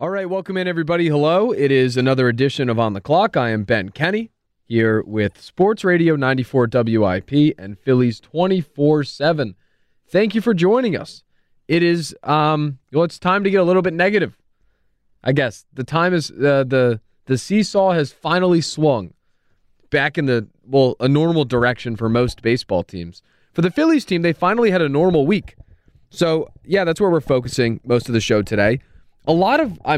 All right, welcome in, everybody. Hello. It is another edition of On the Clock. I am Ben Kenny here with Sports Radio 94 WIP and Phillies 24/7. Thank you for joining us. It is, it's time to get a little bit negative. I guess the time is the seesaw has finally swung back in a normal direction for most baseball teams. For the Phillies team, they finally had a normal week. So, yeah, that's where we're focusing most of the show today. A lot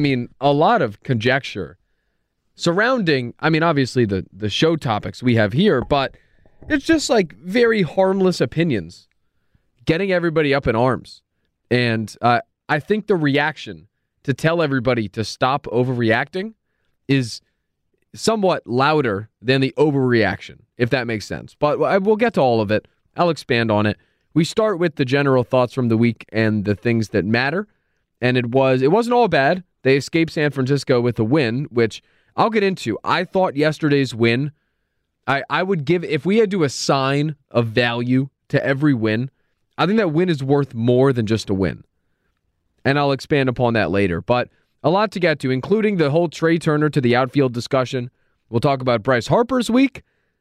of conjecture surrounding, obviously the show topics we have here, but it's just like very harmless opinions getting everybody up in arms. And I think the reaction to tell everybody to stop overreacting is somewhat louder than the overreaction, if that makes sense. But we'll get to all of it. I'll expand on it. We start with the general thoughts from the week and the things that matter. And it wasn't all bad. They escaped San Francisco with a win, which I'll get into. I thought yesterday's win, I would give, if we had to assign a value to every win, I think that win is worth more than just a win. And I'll expand upon that later. But a lot to get to, including the whole Trey Turner to the outfield discussion. We'll talk about Bryce Harper's week.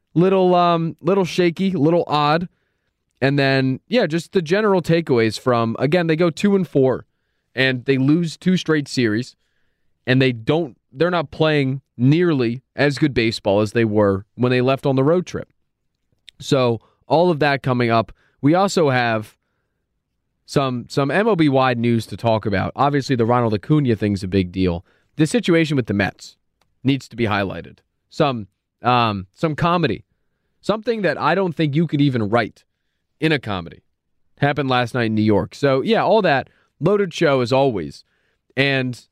Little shaky, little odd. And then, just the general takeaways from, again, they go 2-4. And they lose 2 straight series, and they're not playing nearly as good baseball as they were when they left on the road trip. So all of that coming up. We also have some MLB-wide news to talk about. Obviously, the Ronald Acuna thing's a big deal. The situation with the Mets needs to be highlighted. Some comedy. Something that I don't think you could even write in a comedy. Happened last night in New York. So, all that. Loaded show as always. And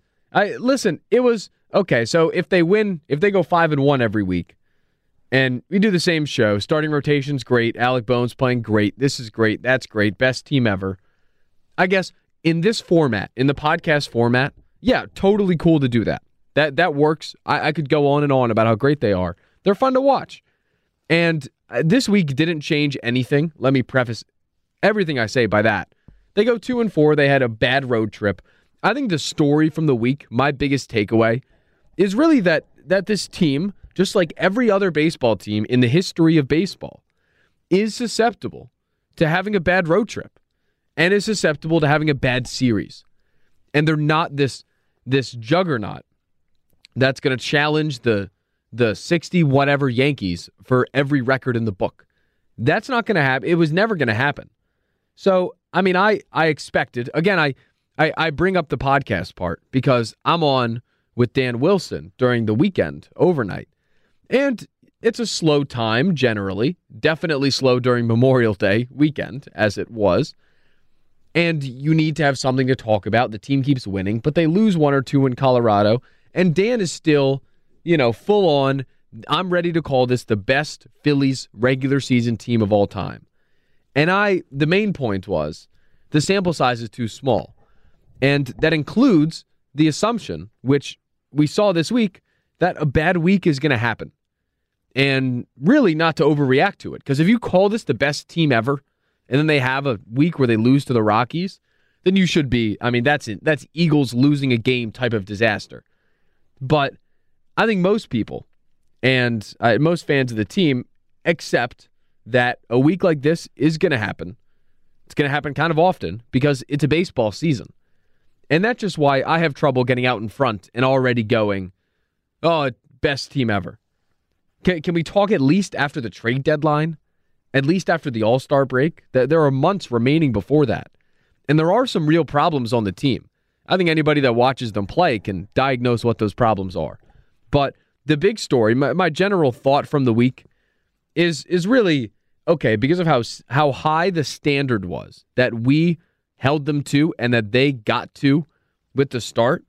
it was okay. So if they go 5-1 every week, and we do the same show, starting rotation's great, Alec Bones playing great, this is great, that's great, best team ever. I guess in this format, in the podcast format, totally cool to do that. That works. I could go on and on about how great they are. They're fun to watch. And this week didn't change anything. Let me preface everything I say by that. They go 2-4. They had a bad road trip. I think the story from the week, my biggest takeaway, is really that this team, just like every other baseball team in the history of baseball, is susceptible to having a bad road trip and is susceptible to having a bad series. And they're not this juggernaut that's going to challenge the 60-whatever Yankees for every record in the book. That's not going to happen. It was never going to happen. So, I expected, again, I bring up the podcast part because I'm on with Dan Wilson during the weekend, overnight. And it's a slow time, generally. Definitely slow during Memorial Day weekend, as it was. And you need to have something to talk about. The team keeps winning, but they lose 1 or 2 in Colorado. And Dan is still, full on, I'm ready to call this the best Phillies regular season team of all time. And the main point was the sample size is too small. And that includes the assumption, which we saw this week, that a bad week is going to happen. And really not to overreact to it. Because if you call this the best team ever, and then they have a week where they lose to the Rockies, then you should be, that's Eagles losing a game type of disaster. But I think most people and most fans of the team accept that a week like this is going to happen. It's going to happen kind of often because it's a baseball season. And that's just why I have trouble getting out in front and already going, best team ever. Can we talk at least after the trade deadline? At least after the All-Star break? There are months remaining before that. And there are some real problems on the team. I think anybody that watches them play can diagnose what those problems are. But the big story, my general thought from the week is really, okay, because of how high the standard was that we held them to and that they got to with the start,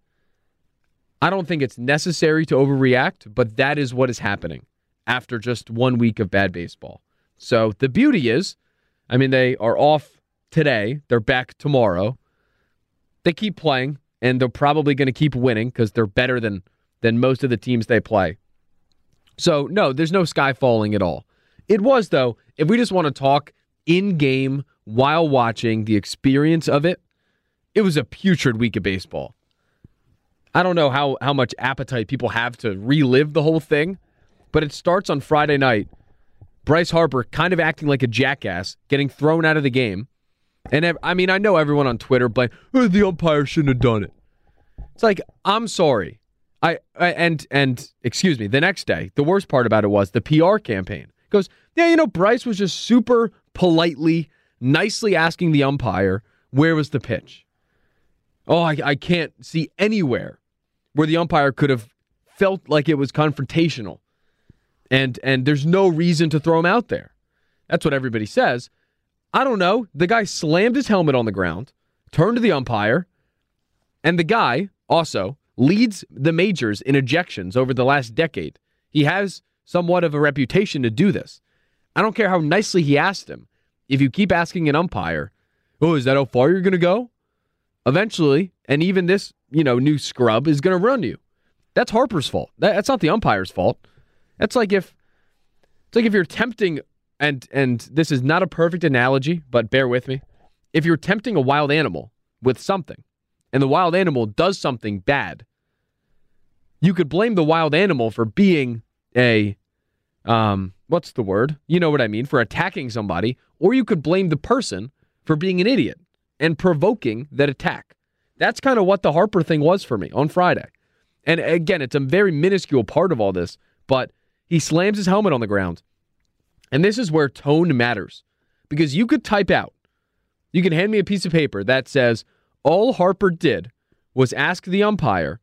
I don't think it's necessary to overreact, but that is what is happening after just 1 week of bad baseball. So the beauty is, they are off today. They're back tomorrow. They keep playing, and they're probably going to keep winning because they're better than most of the teams they play. So, no, there's no sky falling at all. It was, though, if we just want to talk in-game while watching the experience of it, it was a putrid week of baseball. I don't know how much appetite people have to relive the whole thing, but it starts on Friday night. Bryce Harper kind of acting like a jackass, getting thrown out of the game. And I know everyone on Twitter like, the umpire shouldn't have done it. It's like, I'm sorry. And excuse me, the next day, the worst part about it was the PR campaign. It goes, Bryce was just super politely, nicely asking the umpire, where was the pitch? Oh, I can't see anywhere where the umpire could have felt like it was confrontational. And there's no reason to throw him out there. That's what everybody says. I don't know. The guy slammed his helmet on the ground, turned to the umpire, and the guy also leads the majors in ejections over the last decade. He has somewhat of a reputation to do this. I don't care how nicely he asked him. If you keep asking an umpire, oh, is that how far you're going to go? Eventually, and even this, new scrub is going to run you. That's Harper's fault. That's not the umpire's fault. That's like if you're tempting, and this is not a perfect analogy, but bear with me. If you're tempting a wild animal with something, and the wild animal does something bad, you could blame the wild animal for being what's the word? You know what I mean, for attacking somebody, or you could blame the person for being an idiot and provoking that attack. That's kind of what the Harper thing was for me on Friday. And again, it's a very minuscule part of all this, but he slams his helmet on the ground. And this is where tone matters. Because you could type out, you can hand me a piece of paper that says, all Harper did was ask the umpire,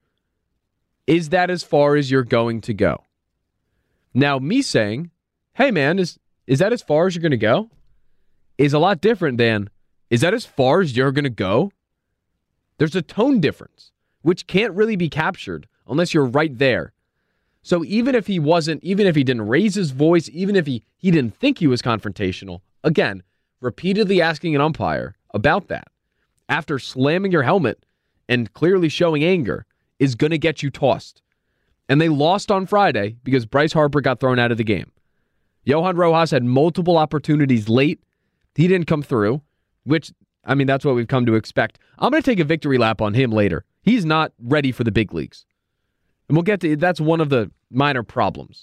is that as far as you're going to go? Now, me saying, hey man, is that as far as you're going to go? Is a lot different than, is that as far as you're going to go? There's a tone difference, which can't really be captured unless you're right there. So even if he didn't raise his voice, even if he didn't think he was confrontational, again, repeatedly asking an umpire about that after slamming your helmet and clearly showing anger is going to get you tossed. And they lost on Friday because Bryce Harper got thrown out of the game. Johan Rojas had multiple opportunities late. He didn't come through, which, that's what we've come to expect. I'm going to take a victory lap on him later. He's not ready for the big leagues. And we'll get to that's one of the minor problems.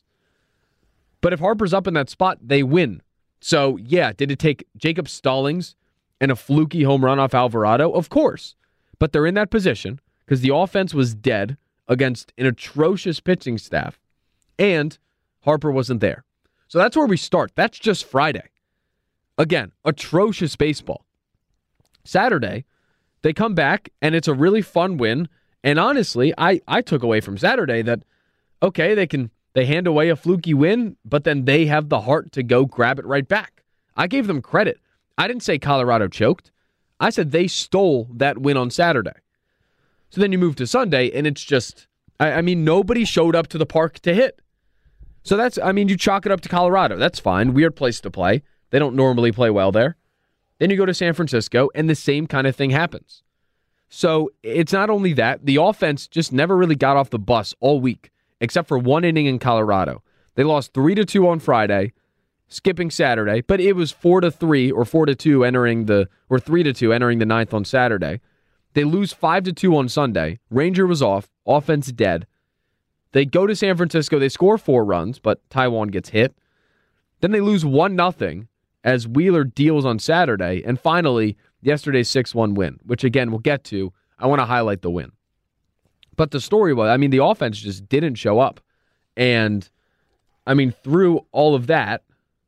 But if Harper's up in that spot, they win. So, yeah, did it take Jacob Stallings and a fluky home run off Alvarado? Of course. But they're in that position because the offense was dead against an atrocious pitching staff, and Harper wasn't there. So that's where we start. That's just Friday. Again, atrocious baseball. Saturday, they come back, and it's a really fun win. And honestly, I took away from Saturday that, okay, they hand away a fluky win, but then they have the heart to go grab it right back. I gave them credit. I didn't say Colorado choked. I said they stole that win on Saturday. So then you move to Sunday, and it's just, nobody showed up to the park to hit. So that's, you chalk it up to Colorado. That's fine. Weird place to play. They don't normally play well there. Then you go to San Francisco, and the same kind of thing happens. So it's not only that, the offense just never really got off the bus all week, except for one inning in Colorado. They lost 3-2 on Friday, skipping Saturday, but it was 4-3 or 4-2 entering the 3-2 entering the ninth on Saturday. They lose 5-2 on Sunday. Ranger was off, offense dead. They go to San Francisco, they score 4 runs, but Taijuan gets hit. Then they lose 1-0 as Wheeler deals on Saturday, and finally, yesterday's 6-1 win, which again we'll get to. I want to highlight the win. But the story was, the offense just didn't show up. And, through all of that,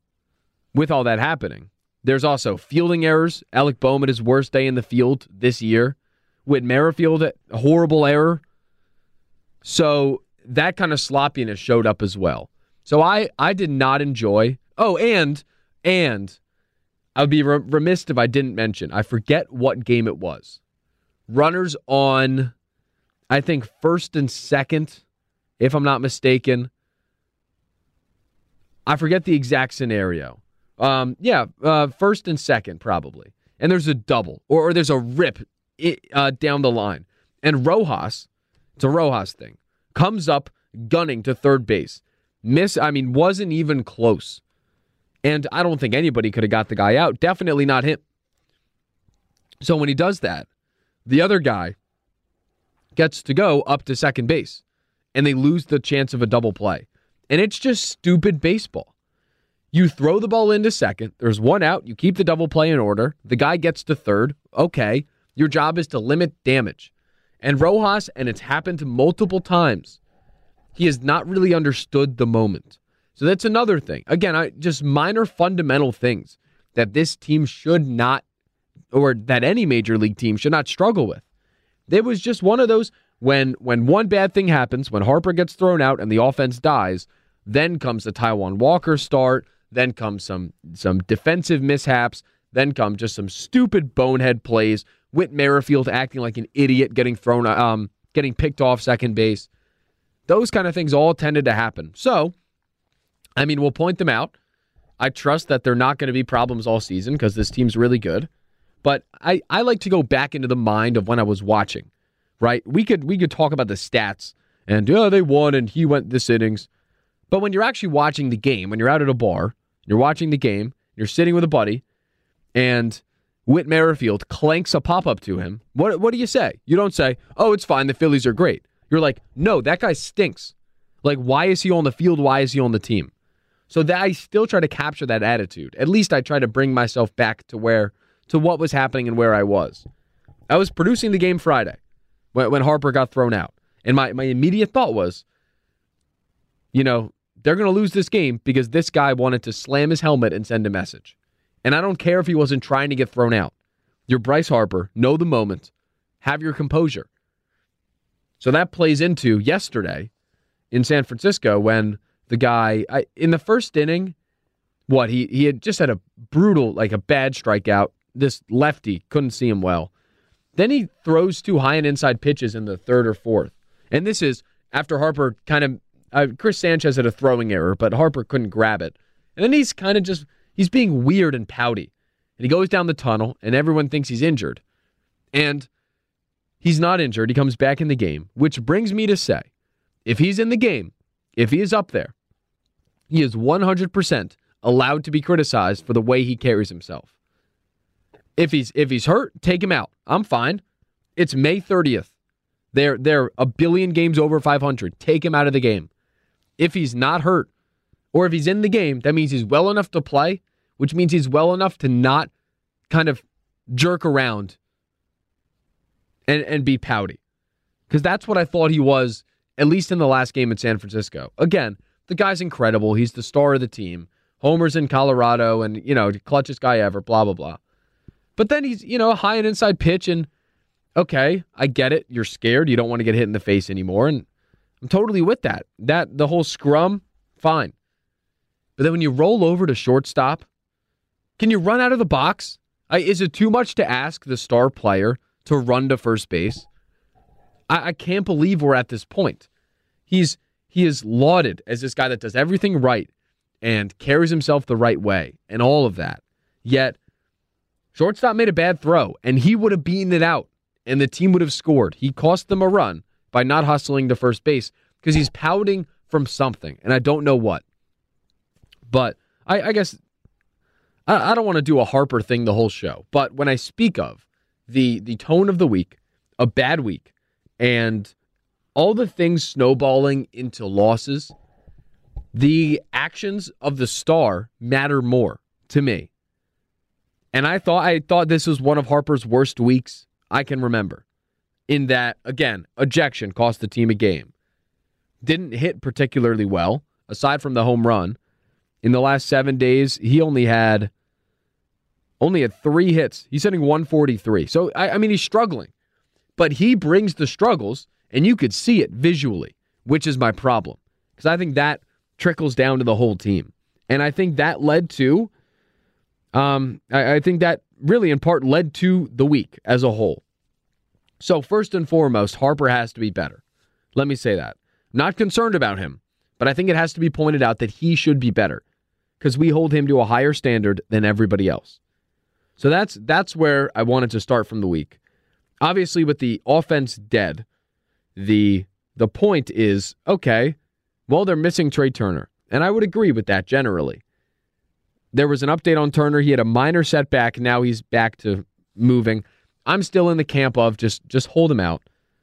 with all that happening, there's also fielding errors. Alec Bohm at his worst day in the field this year. Whit Merrifield, a horrible error. So that kind of sloppiness showed up as well. So I did not enjoy. Oh, and I would be remiss if I didn't mention, I forget what game it was. Runners on, I think, first and second, if I'm not mistaken. I forget the exact scenario. First and second, probably. And there's a double, or there's a rip down the line. And Rojas, it's a Rojas thing, comes up gunning to third base. Wasn't even close. And I don't think anybody could have got the guy out. Definitely not him. So when he does that, the other guy gets to go up to second base, and they lose the chance of a double play. And it's just stupid baseball. You throw the ball into second, there's one out, you keep the double play in order, the guy gets to third, okay, your job is to limit damage. And Rojas, and it's happened multiple times, he has not really understood the moment. So that's another thing. Again, just minor fundamental things that this team should not, or that any major league team should not struggle with. It was just one of those, when one bad thing happens, when Harper gets thrown out and the offense dies, then comes the Taijuan Walker start, then comes some defensive mishaps, then come just some stupid bonehead plays, Whit Merrifield acting like an idiot, getting picked off second base. Those kind of things all tended to happen. So, I mean, we'll point them out. I trust that they're not going to be problems all season because this team's really good. But I like to go back into the mind of when I was watching, right? We could talk about the stats and, they won and he went this innings. But when you're actually watching the game, when you're out at a bar, you're watching the game, you're sitting with a buddy, and Whit Merrifield clanks a pop-up to him, what do you say? You don't say, oh, it's fine, the Phillies are great. You're like, no, that guy stinks. Like, why is he on the field? Why is he on the team? So that I still try to capture that attitude. At least I try to bring myself back to what was happening and where I was. I was producing the game Friday when Harper got thrown out. And my immediate thought was, they're going to lose this game because this guy wanted to slam his helmet and send a message. And I don't care if he wasn't trying to get thrown out. You're Bryce Harper. Know the moment. Have your composure. So that plays into yesterday in San Francisco when the guy, in the first inning, he had just had a brutal, like a bad strikeout. This lefty, couldn't see him well. Then he throws two high and inside pitches in the third or fourth. And this is after Harper Chris Sanchez had a throwing error, but Harper couldn't grab it. And then he's kind of he's being weird and pouty. And he goes down the tunnel, and everyone thinks he's injured. And he's not injured. He comes back in the game, which brings me to say, if he's in the game, if he is up there, he is 100% allowed to be criticized for the way he carries himself. If he's hurt, take him out. I'm fine. It's May 30th. They're a billion games over 500. Take him out of the game. If he's not hurt, or if he's in the game, that means he's well enough to play, which means he's well enough to not kind of jerk around and be pouty. Because that's what I thought he was, at least in the last game in San Francisco. Again, the guy's incredible. He's the star of the team. Homers in Colorado and, the clutchest guy ever, blah, blah, blah. But then he's, a high and inside pitch and, okay, I get it. You're scared. You don't want to get hit in the face anymore. And I'm totally with that. The whole scrum, fine. But then when you roll over to shortstop, can you run out of the box? Is it too much to ask the star player to run to first base? I can't believe we're at this point. He is lauded as this guy that does everything right and carries himself the right way and all of that. Yet, shortstop made a bad throw, and he would have beaten it out, and the team would have scored. He cost them a run by not hustling to first base because he's pouting from something, and I don't know what. But I guess I don't want to do a Harper thing the whole show, but when I speak of the tone of the week, a bad week, and all the things snowballing into losses, the actions of the star matter more to me. And I thought this was one of Harper's worst weeks I can remember. In that, again, ejection cost the team a game. Didn't hit particularly well, aside from the home run. In the last 7 days, he only had 3 hits. He's hitting 143. So, I mean, he's struggling. But he brings the struggles, and you could see it visually, which is my problem. Because I think that trickles down to the whole team. And I think that led to, I think that really in part led to the week as a whole. So first and foremost, Harper has to be better. Let me say that. Not concerned about him, but I think it has to be pointed out that he should be better because we hold him to a higher standard than everybody else. So that's where I wanted to start from the week. Obviously, with the offense dead, the point is, okay, well, they're missing Trey Turner. And I would agree with that generally. There was an update on Turner. He had a minor setback. Now he's back to moving. I'm still in the camp of just hold him out.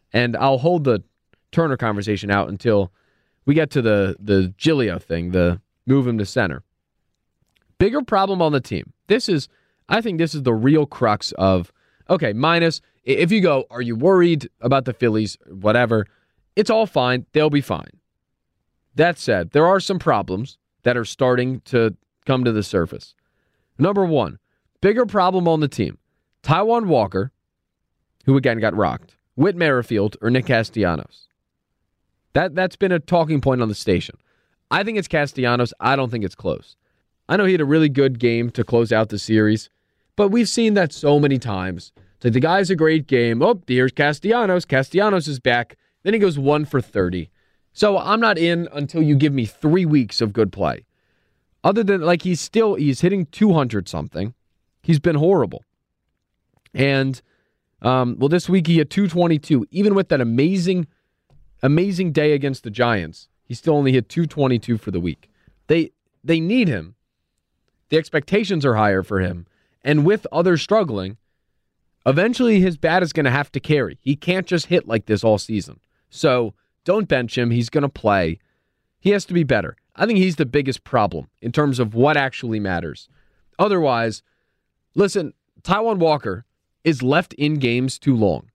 And I'll hold the Turner conversation out until we get to the Giglio thing, the move him to center. Bigger problem on the team. I think this is the real crux of, okay, minus, if you go, are you worried about the Phillies, whatever, it's all fine. They'll be fine. That said, there are some problems that are starting to come to the surface. Number one, bigger problem on the team. Taijuan Walker, who again got rocked, Whit Merrifield, or Nick Castellanos. That's been a talking point on the station. I think it's Castellanos. I don't think it's close. I know he had a really good game to close out the series, but we've seen that so many times. It's like the guy's a great game. Oh, here's Castellanos. Castellanos is back. Then he goes 1 for 30. So I'm not in until you give me 3 weeks of good play. Other than, like, he's hitting 200 something. He's been horrible. And, this week he had 222. Even with that amazing day against the Giants, he still only hit 222 for the week. They need him. The expectations are higher for him. And with others struggling, eventually his bat is going to have to carry. He can't just hit like this all season. So don't bench him. He's going to play. He has to be better. I think he's the biggest problem in terms of what actually matters. Otherwise, listen, Taijuan Walker is left in games too long.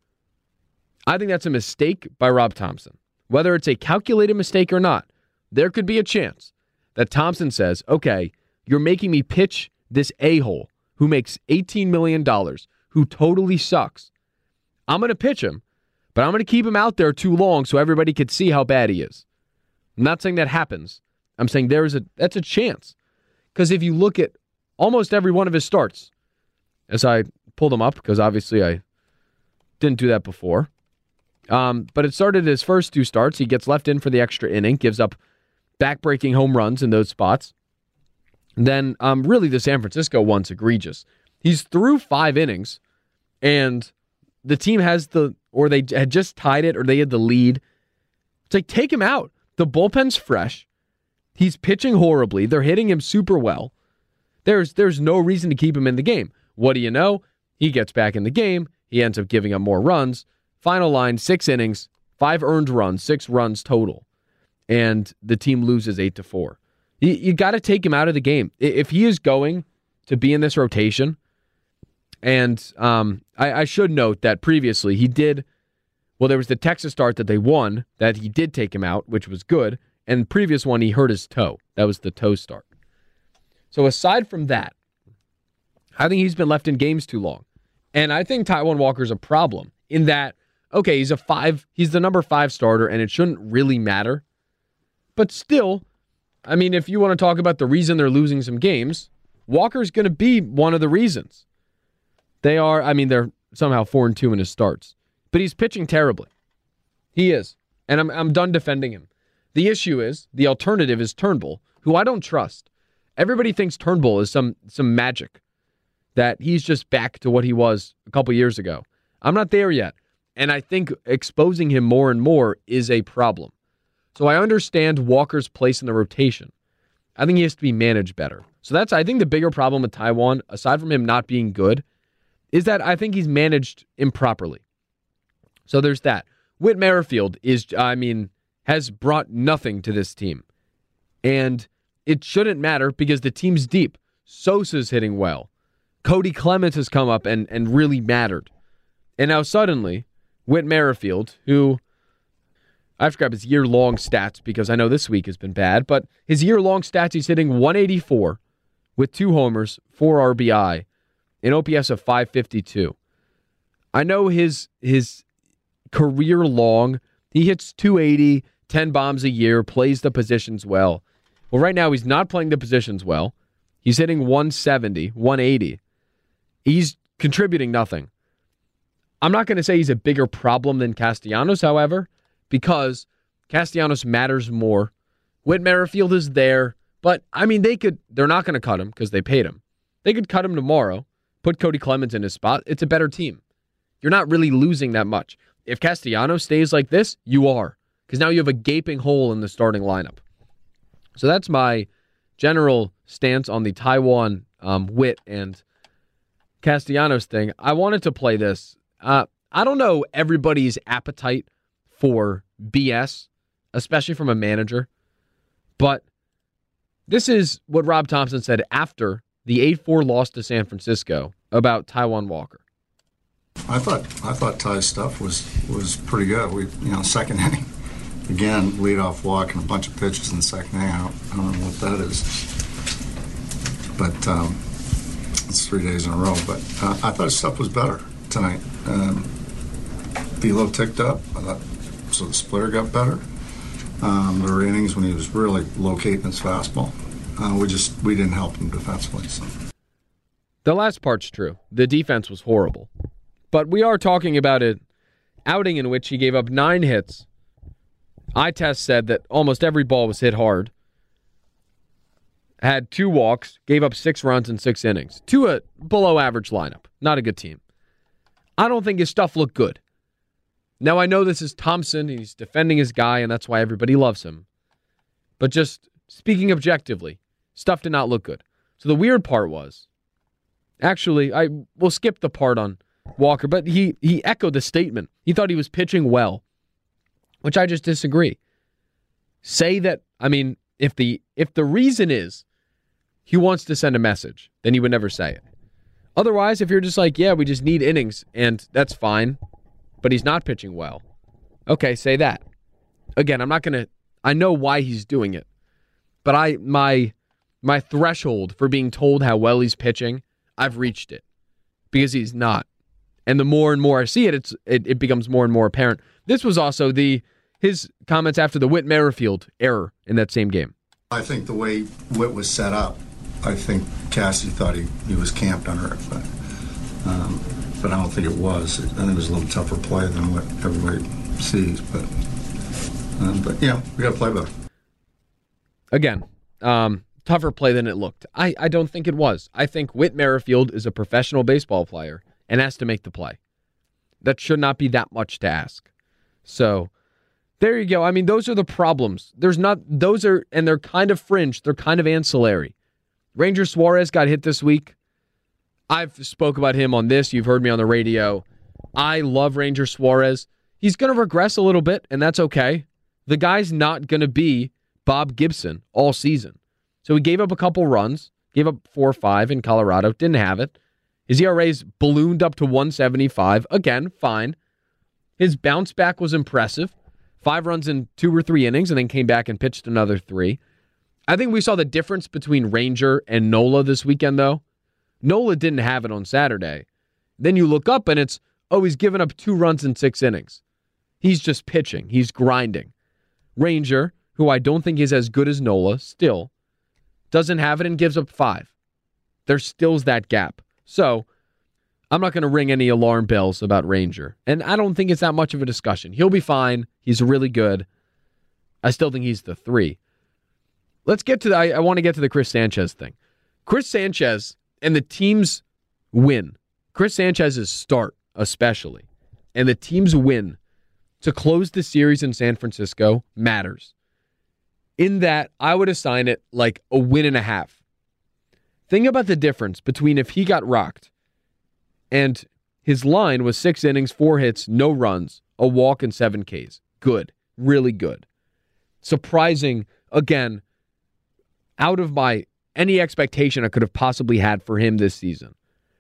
I think that's a mistake by Rob Thomson. Whether it's a calculated mistake or not, there could be a chance that Thomson says, okay, you're making me pitch this a-hole who makes $18 million, who totally sucks. I'm going to pitch him, but I'm going to keep him out there too long so everybody could see how bad he is. I'm not saying that happens. I'm saying that's a chance. Because if you look at almost every one of his starts, as I pulled them up, because obviously I didn't do that before, but it started his first 2 starts. He gets left in for the extra inning, gives up back-breaking home runs in those spots. Then really the San Francisco one's egregious. He's through 5 innings, and the team they had just tied it, or they had the lead. It's like, take him out. The bullpen's fresh. He's pitching horribly. They're hitting him super well. There's no reason to keep him in the game. What do you know? He gets back in the game. He ends up giving up more runs. Final line, 6 innings, 5 earned runs, 6 runs total. And the team loses 8-4. You got to take him out of the game. If he is going to be in this rotation, and I should note that previously he did, there was the Texas start that they won, that he did take him out, which was good, and the previous one he hurt his toe. That was the toe start. So aside from that, I think he's been left in games too long. And I think Taijuan Walker's a problem in that, okay, he's the number 5 starter, and it shouldn't really matter. But still, I mean, if you want to talk about the reason they're losing some games, Walker's going to be one of the reasons. They're somehow 4-2 in his starts. But he's pitching terribly. He is. And I'm done defending him. The issue is, the alternative is Turnbull, who I don't trust. Everybody thinks Turnbull is some magic, that he's just back to what he was a couple years ago. I'm not there yet. And I think exposing him more and more is a problem. So I understand Walker's place in the rotation. I think he has to be managed better. So I think the bigger problem with Taijuan, aside from him not being good, is that I think he's managed improperly. So there's that. Whit Merrifield has brought nothing to this team. And it shouldn't matter because the team's deep. Sosa's hitting well. Cody Clemens has come up and really mattered. And now suddenly, Whit Merrifield, who I have to grab his year-long stats because I know this week has been bad, but his year-long stats, he's hitting 184 with 2 homers, 4 RBI, an OPS of 552. I know his career long, he hits 280, 10 bombs a year, plays the positions well. Well, right now he's not playing the positions well. He's hitting 170, 180. He's contributing nothing. I'm not going to say he's a bigger problem than Castellanos, however, because Castellanos matters more. Whit Merrifield is there, but they're not going to cut him because they paid him. They could cut him tomorrow, put Cody Clemens in his spot. It's a better team. You're not really losing that much. If Castellanos stays like this, you are, because now you have a gaping hole in the starting lineup. So that's my general stance on the Taijuan, Whit, and Castellanos thing. I wanted to play this. I don't know everybody's appetite for BS, especially from a manager, but this is what Rob Thompson said after the 8-4 loss to San Francisco about Taijuan Walker. I thought Ty's stuff was pretty good. Second inning, again, leadoff walk and a bunch of pitches in the second inning. I don't know what that is, but it's 3 days in a row. But I thought his stuff was better tonight. Velo ticked up. I thought so. The splitter got better. There were innings when he was really locating his fastball. We didn't help him defensively. So. The last part's true. The defense was horrible. But we are talking about an outing in which he gave up 9 hits. Eye test said that almost every ball was hit hard. Had 2 walks, gave up 6 runs in 6 innings. To a below-average lineup. Not a good team. I don't think his stuff looked good. Now, I know this is Thompson. He's defending his guy, and that's why everybody loves him. But just speaking objectively, stuff did not look good. So the weird part was, actually, I will skip the part on Walker, but he echoed the statement. He thought he was pitching well, which I just disagree. Say that, if the reason is he wants to send a message, then he would never say it. Otherwise, if you're just like, yeah, we just need innings, and that's fine, but he's not pitching well, okay, say that. Again, I know why he's doing it, but my threshold for being told how well he's pitching, I've reached it, because he's not. And the more and more I see it, it becomes more and more apparent. This was also his comments after the Whit Merrifield error in that same game. I think the way Whit was set up, I think Cassidy thought he was camped under it, but I don't think it was. I think it was a little tougher play than what everybody sees. But yeah, we got to play better. Again, tougher play than it looked. I don't think it was. I think Whit Merrifield is a professional baseball player and has to make the play. That should not be that much to ask. So there you go. Those are the problems. And they're kind of fringe. They're kind of ancillary. Ranger Suarez got hit this week. I've spoke about him on this. You've heard me on the radio. I love Ranger Suarez. He's going to regress a little bit, and that's okay. The guy's not going to be Bob Gibson all season. So he gave up a couple runs, gave up 4 or 5 in Colorado, didn't have it. His ERA's ballooned up to 175. Again, fine. His bounce back was impressive. 5 runs in 2 or 3 innings and then came back and pitched another 3. I think we saw the difference between Ranger and Nola this weekend, though. Nola didn't have it on Saturday. Then you look up and he's given up 2 runs in 6 innings. He's just pitching. He's grinding. Ranger, who I don't think is as good as Nola, still doesn't have it and gives up 5. There still's that gap. So I'm not going to ring any alarm bells about Ranger. And I don't think it's that much of a discussion. He'll be fine. He's really good. I still think he's the 3. Let's get to I want to get to the Chris Sanchez thing. Chris Sanchez and the team's win. Chris Sanchez's start, especially, and the team's win to close the series in San Francisco matters. In that, I would assign it like a 1.5. Think about the difference between if he got rocked and his line was 6 innings, 4 hits, no runs, a walk, and 7 Ks. Good. Really good. Surprising, again, out of any expectation I could have possibly had for him this season.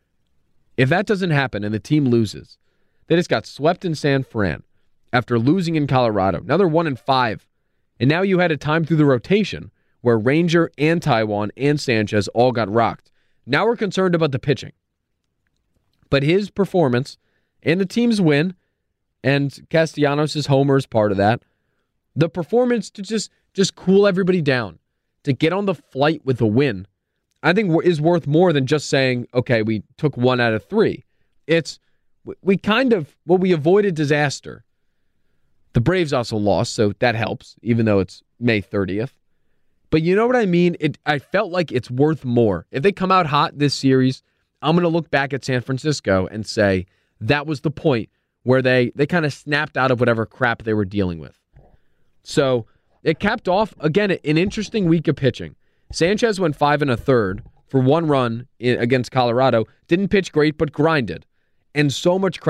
If that doesn't happen and the team loses, they just got swept in San Fran after losing in Colorado. Now they're 1-5. And now you had a time through the rotation where Ranger and Taijuan and Sanchez all got rocked. Now we're concerned about the pitching. But his performance and the team's win, and Castellanos' homer is part of that, the performance to just cool everybody down, to get on the flight with a win, I think is worth more than just saying, okay, we took 1 out of 3. We avoided disaster. The Braves also lost, so that helps, even though it's May 30th. But you know what I mean? I felt like it's worth more. If they come out hot this series, I'm going to look back at San Francisco and say that was the point where they kind of snapped out of whatever crap they were dealing with. So it capped off, again, an interesting week of pitching. Sanchez went 5 1/3 for 1 run against Colorado. Didn't pitch great, but grinded. And so much credit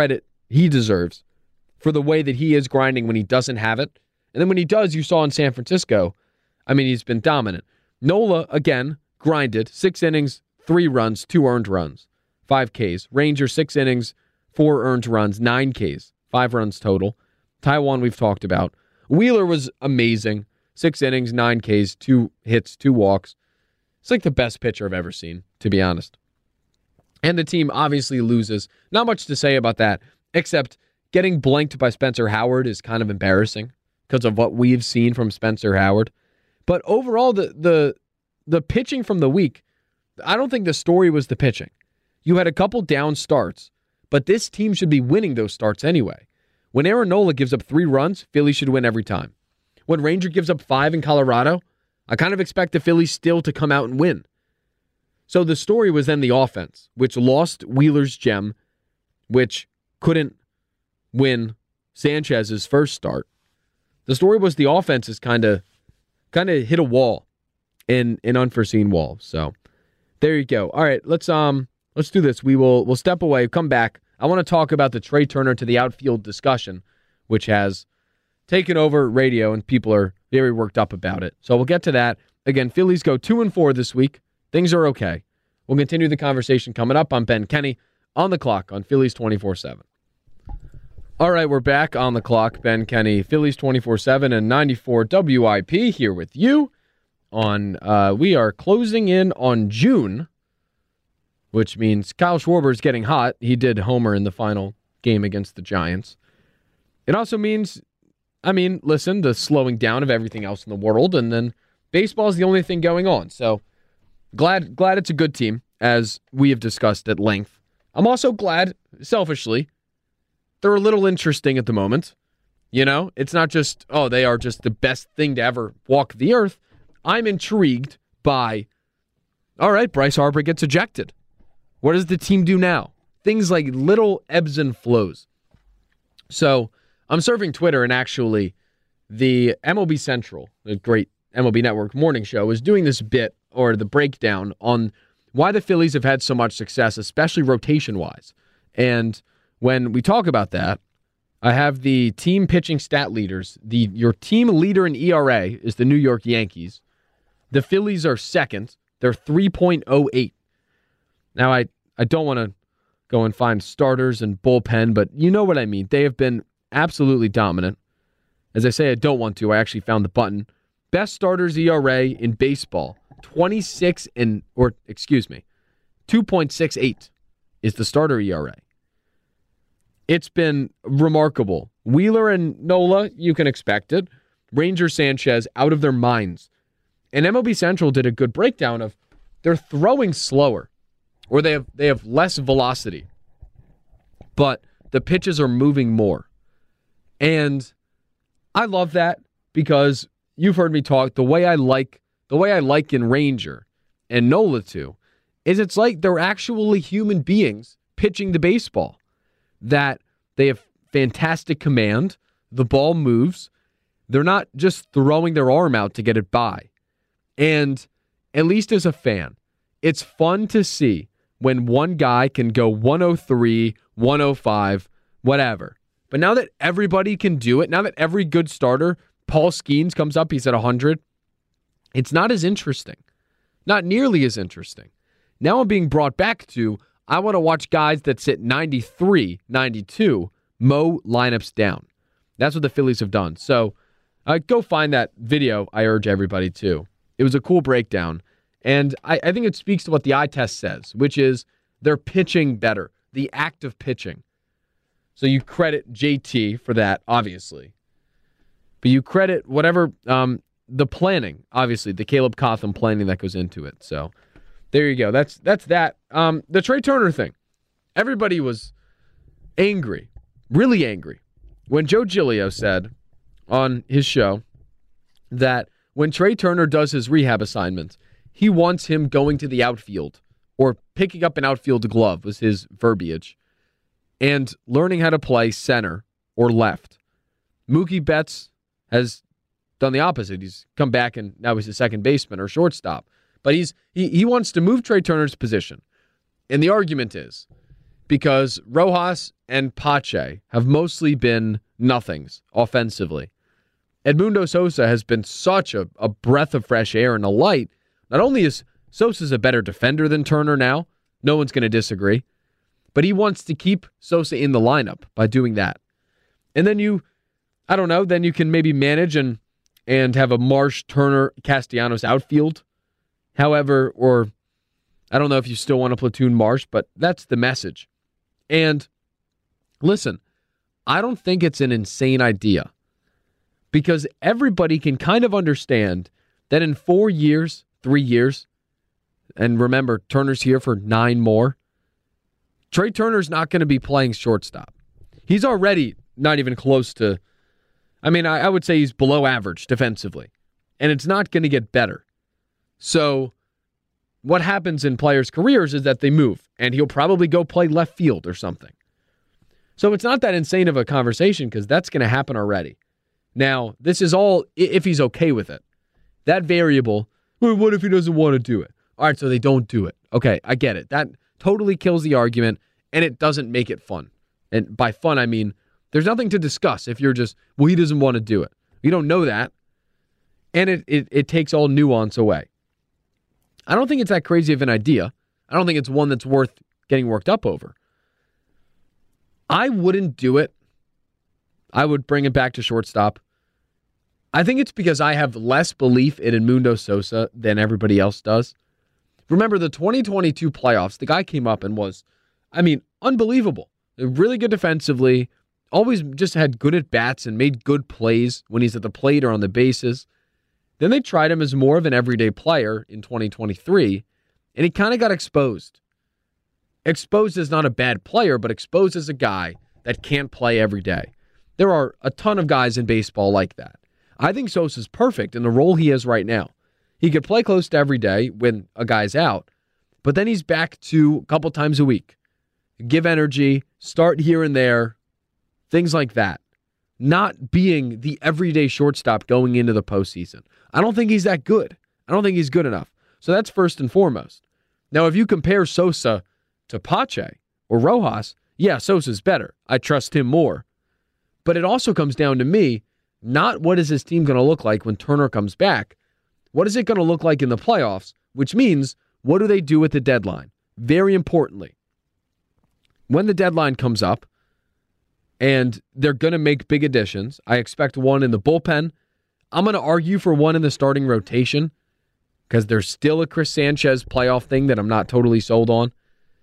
he deserves for the way that he is grinding when he doesn't have it. And then when he does, you saw in San Francisco, I mean, he's been dominant. Nola, again, grinded. 6 innings, 3 runs, 2 earned runs, 5 Ks. Ranger, 6 innings, 4 earned runs, 9 Ks, 5 runs total. Taijuan, we've talked about. Wheeler was amazing. 6 innings, 9 Ks, 2 hits, 2 walks. It's like the best pitcher I've ever seen, to be honest. And the team obviously loses. Not much to say about that, except getting blanked by Spencer Howard is kind of embarrassing because of what we've seen from Spencer Howard. But overall, the pitching from the week, I don't think the story was the pitching. You had a couple down starts, but this team should be winning those starts anyway. When Aaron Nola gives up 3 runs, Philly should win every time. When Ranger gives up 5 in Colorado, I kind of expect the Phillies still to come out and win. So the story was then the offense, which lost Wheeler's gem, which couldn't win Sanchez's first start. The story was the offense is kind of hit a wall, an unforeseen wall. So there you go. All right, let's do this. We'll step away, come back. I want to talk about the Trey Turner to the outfield discussion, which has taken over radio, and people are very worked up about it. So we'll get to that. Again, Phillies go 2-4 this week. Things are okay. We'll continue the conversation coming up. I'm Ben Kenny on the clock on Phillies 24/7. All right, we're back on the clock. Ben Kenny, Phillies 24/7 and 94 WIP here with you. We are closing in on June, which means Kyle Schwarber's getting hot. He did homer in the final game against the Giants. It also means, listen, the slowing down of everything else in the world, and then baseball is the only thing going on. So glad it's a good team, as we have discussed at length. I'm also glad, selfishly, they're a little interesting at the moment. You know, it's not just, they are just the best thing to ever walk the earth. I'm intrigued by, all right, Bryce Harper gets ejected. What does the team do now? Things like little ebbs and flows. So I'm surfing Twitter, and actually the MLB Central, the great MLB Network morning show, is doing this bit, or the breakdown, on why the Phillies have had so much success, especially rotation-wise. And when we talk about that, I have the team pitching stat leaders. Your team leader in ERA is the New York Yankees. The Phillies are second. They're 3.08. Now, I don't want to go and find starters and bullpen, but you know what I mean. They have been absolutely dominant. As I say, I don't want to. I actually found the button. Best starters ERA in baseball, 2.68 is the starter ERA. It's been remarkable. Wheeler and Nola, you can expect it. Ranger, Sanchez, out of their minds. And MLB Central did a good breakdown of they're throwing slower, or they have less velocity, but the pitches are moving more. And I love that, because you've heard me talk, the way I like in Ranger and Nola too, is it's like they're actually human beings pitching the baseball. That they have fantastic command, the ball moves, they're not just throwing their arm out to get it by. And at least as a fan, it's fun to see when one guy can go 103, 105, whatever. But now that everybody can do it, now that every good starter, Paul Skeens comes up, he's at 100, it's not as interesting. Not nearly as interesting. Now I'm being brought back to, I want to watch guys that sit 93, 92, mow lineups down. That's what the Phillies have done. So go find that video, I urge everybody to. It was a cool breakdown. And I think it speaks to what the eye test says, which is they're pitching better, the act of pitching. So you credit JT for that, obviously. But you credit whatever, the planning, obviously, the Caleb Cotham planning that goes into it. So there you go. That's that. The Trey Turner thing. Everybody was angry, really angry, when Joe Giglio said on his show that when Trey Turner does his rehab assignments, he wants him going to the outfield or picking up an outfield glove, was his verbiage, and learning how to play center or left. Mookie Betts has done the opposite. He's come back and now he's a second baseman or shortstop. But he wants to move Trey Turner's position. And the argument is, because Rojas and Pache have mostly been nothings offensively. Edmundo Sosa has been such a breath of fresh air and a light. Not only is Sosa's a better defender than Turner now, no one's going to disagree, but he wants to keep Sosa in the lineup by doing that. And then then you can maybe manage and have a Marsh, Turner, Castellanos outfield. However, or I don't know if you still want to platoon Marsh, but that's the message. And listen, I don't think it's an insane idea because everybody can kind of understand that in 4 years, 3 years, and remember, Turner's here for 9 more, Trey Turner's not going to be playing shortstop. He's already not even close to, I would say he's below average defensively, and it's not going to get better. So what happens in players' careers is that they move, and he'll probably go play left field or something. So it's not that insane of a conversation because that's going to happen already. Now, this is all if he's okay with it. That variable, well, what if he doesn't want to do it? All right, so they don't do it. Okay, I get it. That totally kills the argument, and it doesn't make it fun. And by fun, I mean there's nothing to discuss if you're just, well, he doesn't want to do it. You don't know that, and it takes all nuance away. I don't think it's that crazy of an idea. I don't think it's one that's worth getting worked up over. I wouldn't do it. I would bring it back to shortstop. I think it's because I have less belief in Edmundo Sosa than everybody else does. Remember the 2022 playoffs, the guy came up and was, unbelievable. Really good defensively, always just had good at-bats and made good plays when he's at the plate or on the bases. Then they tried him as more of an everyday player in 2023, and he kind of got exposed. Exposed as not a bad player, but exposed as a guy that can't play every day. There are a ton of guys in baseball like that. I think Sosa's perfect in the role he is right now. He could play close to every day when a guy's out, but then he's back to a couple times a week. Give energy, start here and there, things like that. Not being the everyday shortstop going into the postseason. I don't think he's that good. I don't think he's good enough. So that's first and foremost. Now, if you compare Sosa to Pache or Rojas, yeah, Sosa's better. I trust him more. But it also comes down to me, not what is this team going to look like when Turner comes back. What is it going to look like in the playoffs? Which means, what do they do at the deadline? Very importantly, when the deadline comes up and they're going to make big additions, I expect one in the bullpen. I'm going to argue for one in the starting rotation because there's still a Chris Sanchez playoff thing that I'm not totally sold on.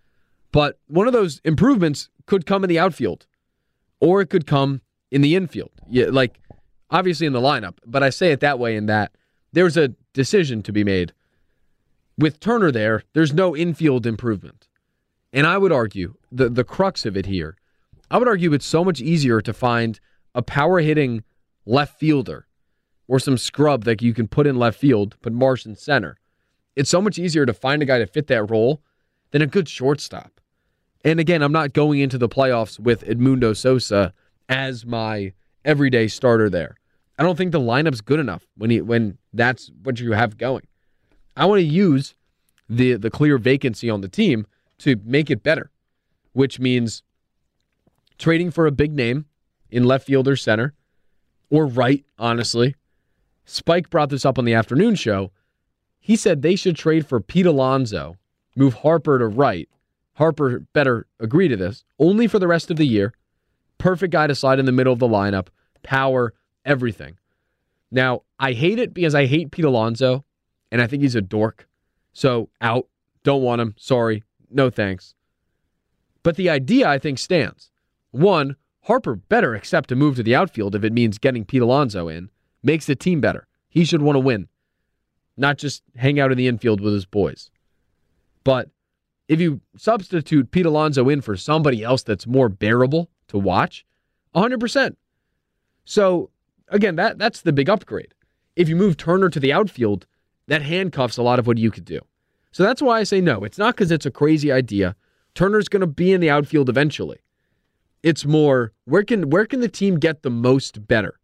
But one of those improvements could come in the outfield, or it could come in the infield. Yeah, like obviously in the lineup, but I say it that way in that there's a decision to be made. With Turner there, there's no infield improvement. And I would argue, the crux of it here, I would argue it's so much easier to find a power-hitting left fielder or some scrub that you can put in left field, put Marsh in center. It's so much easier to find a guy to fit that role than a good shortstop. And again, I'm not going into the playoffs with Edmundo Sosa as my everyday starter there. I don't think the lineup's good enough when that's what you have going. I want to use the clear vacancy on the team to make it better, which means trading for a big name in left field or center, or right, honestly. Spike brought this up on the afternoon show. He said they should trade for Pete Alonso, move Harper to right. Harper better agree to this, only for the rest of the year. Perfect guy to slide in the middle of the lineup, power, everything. Now, I hate it because I hate Pete Alonso, and I think he's a dork. So, out. Don't want him. Sorry. No thanks. But the idea, I think, stands. One, Harper better accept to move to the outfield if it means getting Pete Alonso in. Makes the team better. He should want to win, not just hang out in the infield with his boys. But if you substitute Pete Alonso in for somebody else that's more bearable to watch, 100%. So, again, that's the big upgrade. If you move Turner to the outfield, that handcuffs a lot of what you could do. So that's why I say no. It's not because it's a crazy idea. Turner's going to be in the outfield eventually. It's more, where can the team get the most better?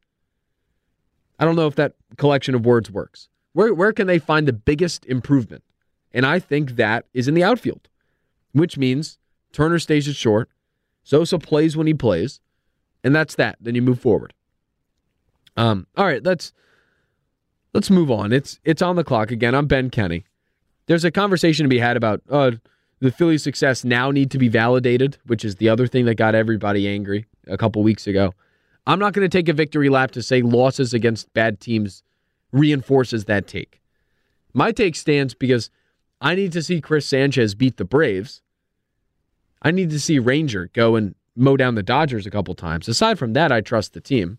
I don't know if that collection of words works. Where can they find the biggest improvement? And I think that is in the outfield, which means Turner stays at short. Sosa plays when he plays. And that's that. Then you move forward. All right, let's move on. It's on the clock again. I'm Ben Kenny. There's a conversation to be had about the Phillies' success now need to be validated, which is the other thing that got everybody angry a couple weeks ago. I'm not going to take a victory lap to say losses against bad teams reinforces that take. My take stands because I need to see Chris Sanchez beat the Braves. I need to see Ranger go and mow down the Dodgers a couple times. Aside from that, I trust the team.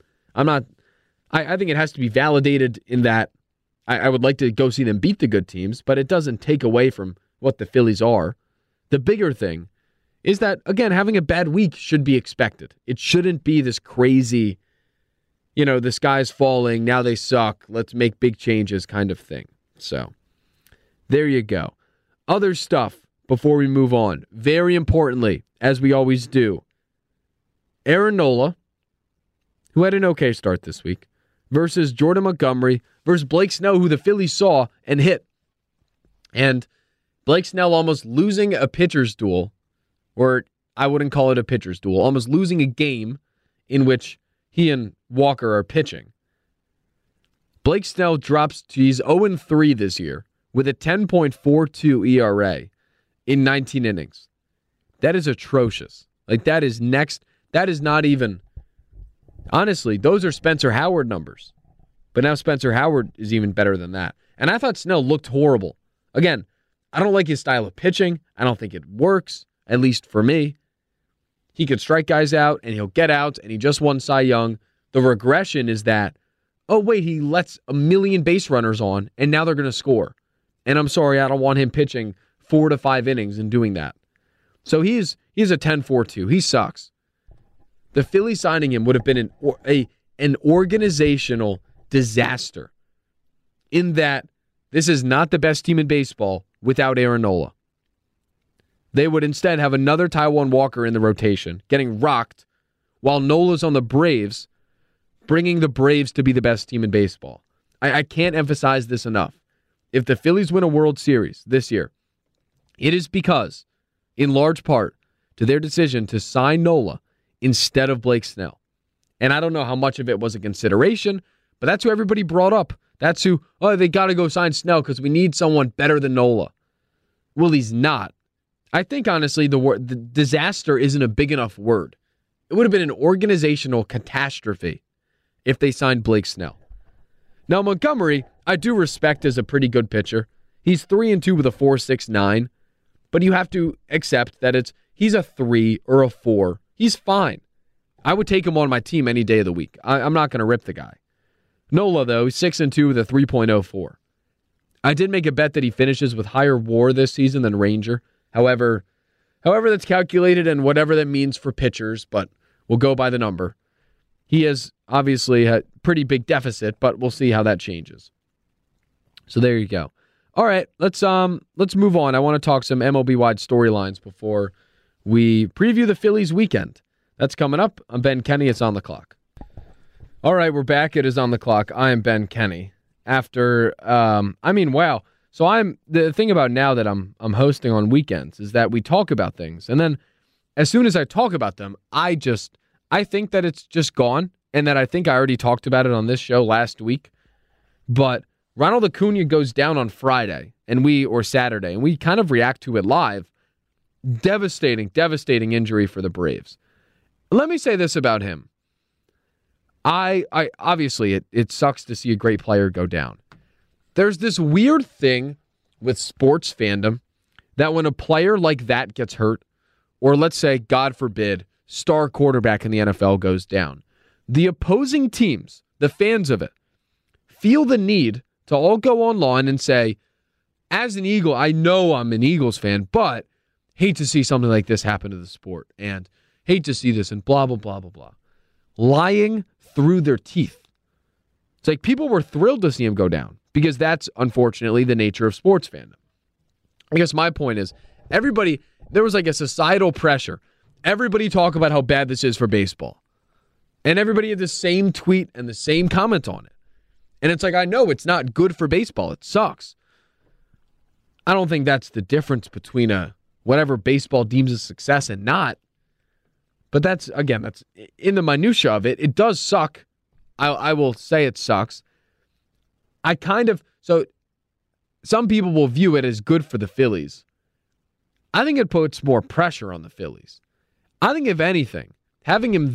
I think it has to be validated in that I would like to go see them beat the good teams, but it doesn't take away from what the Phillies are. The bigger thing is that, again, having a bad week should be expected. It shouldn't be this crazy, the sky's falling, now they suck, let's make big changes kind of thing. So, there you go. Other stuff before we move on. Very importantly, as we always do, Aaron Nola, who had an okay start this week, versus Jordan Montgomery versus Blake Snell, who the Phillies saw and hit. And Blake Snell almost losing a pitcher's duel, or I wouldn't call it a pitcher's duel, almost losing a game in which he and Walker are pitching. Blake Snell drops to he's 0-3 this year with a 10.42 ERA in 19 innings. That is atrocious. That is next. That is not even... Honestly, those are Spencer Howard numbers. But now Spencer Howard is even better than that. And I thought Snell looked horrible. Again, I don't like his style of pitching. I don't think it works, at least for me. He could strike guys out, and he'll get out, and he just won Cy Young. The regression is that, oh, wait, he lets a million base runners on, and now they're going to score. And I'm sorry, I don't want him pitching 4 to 5 innings and doing that. So he's a 10-4-2. He sucks. The Phillies signing him would have been an organizational disaster in that this is not the best team in baseball without Aaron Nola. They would instead have another Taijuan Walker in the rotation, getting rocked, while Nola's on the Braves, bringing the Braves to be the best team in baseball. I can't emphasize this enough. If the Phillies win a World Series this year, it is because, in large part, to their decision to sign Nola instead of Blake Snell. And I don't know how much of it was a consideration, but that's who everybody brought up. That's who, they got to go sign Snell because we need someone better than Nola. Well, he's not. I think, honestly, the disaster isn't a big enough word. It would have been an organizational catastrophe if they signed Blake Snell. Now, Montgomery, I do respect as a pretty good pitcher. He's 3-2 with a 4.69, but you have to accept that he's a 3 or a 4. He's fine. I would take him on my team any day of the week. I'm not going to rip the guy. Nola, though, 6-2 with a 3.04. I did make a bet that he finishes with higher WAR this season than Ranger. However that's calculated and whatever that means for pitchers, but we'll go by the number. He has obviously a pretty big deficit, but we'll see how that changes. So there you go. All right, let's move on. I want to talk some MLB-wide storylines before we preview the Phillies weekend. That's coming up. I'm Ben Kenny. It's on the clock. All right, we're back. It is on the clock. I am Ben Kenny. After, wow. So the thing about now that I'm hosting on weekends is that we talk about things, and then as soon as I talk about them, I think that it's just gone, and that I think I already talked about it on this show last week. But Ronald Acuna goes down on Friday, or Saturday, and we kind of react to it live. Devastating injury for the Braves. Let me say this about him. I obviously it sucks to see a great player go down. There's this weird thing with sports fandom that when a player like that gets hurt, or let's say, God forbid, star quarterback in the NFL goes down, the opposing teams, the fans of it, feel the need to all go online and say, as an Eagle, I know I'm an Eagles fan, but hate to see something like this happen to the sport, and hate to see this, and blah, blah, blah, blah, blah. Lying through their teeth. It's like people were thrilled to see him go down, because that's, unfortunately, the nature of sports fandom. I guess my point is, there was like a societal pressure. Everybody talk about how bad this is for baseball. And everybody had the same tweet and the same comment on it. And it's like, I know it's not good for baseball. It sucks. I don't think that's the difference between a whatever baseball deems a success and not. But that's in the minutia of it. It does suck. I will say it sucks. So some people will view it as good for the Phillies. I think it puts more pressure on the Phillies. I think if anything, having him